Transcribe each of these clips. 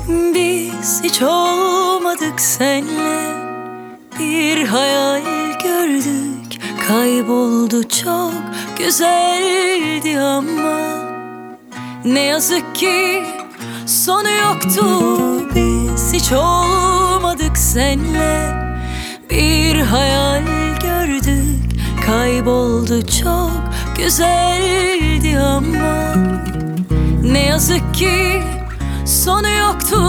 Biz hiç olmadık senle, bir hayal gördük, kayboldu, çok güzeldi ama ne yazık ki sonu yoktu. Biz hiç olmadık senle, bir hayal gördük, kayboldu, çok güzeldi ama ne yazık ki sonu yoktu.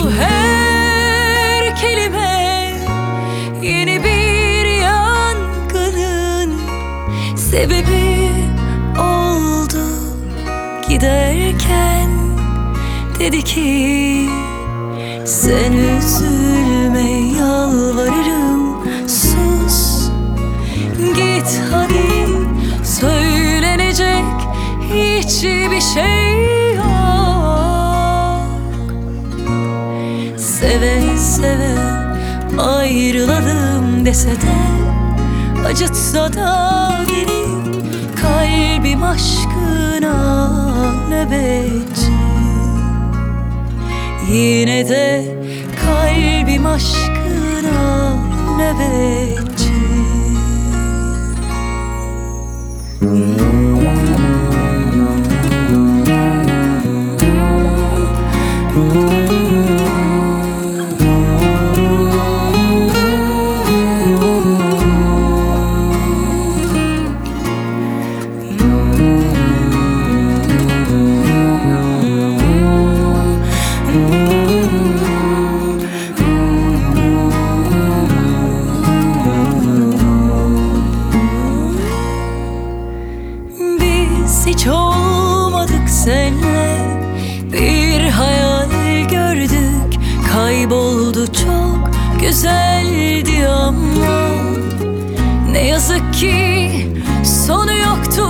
Her kelime yeni bir yangının sebebi oldu. Giderken dedi ki sen üzülme, yalvarırım, sus git hadi, söylenecek hiçbir şey yok. Seve seve ayrılalım dese de, acıtsa da beni, kalbim aşkına nöbetçi. Yine de kalbim aşkına nöbetçi. Biz hiç olmadık senle, bir hayal gördük, kayboldu, çok güzeldi ama ne yazık ki sonu yoktu.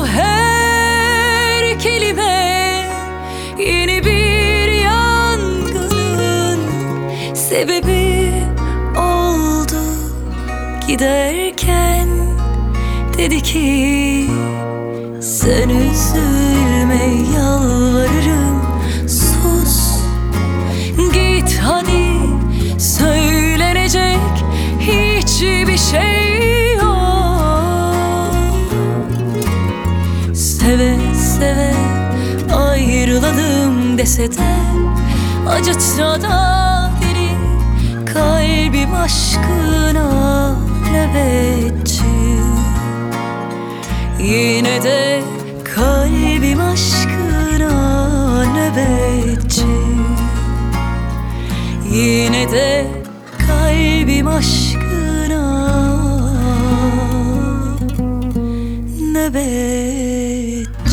Her kelime yeni bir yangının sebebi oldu. Giderken dedi ki sen üzülme, yalvarırım, sus git hadi, söylenecek hiçbir şey yok. Seve seve ayrılalım dese de, acıtsa da beni, kalbim aşkına nöbetçi. Yine de kalbim aşkına nöbetçi. Yine de kalbim aşkına nöbetçi.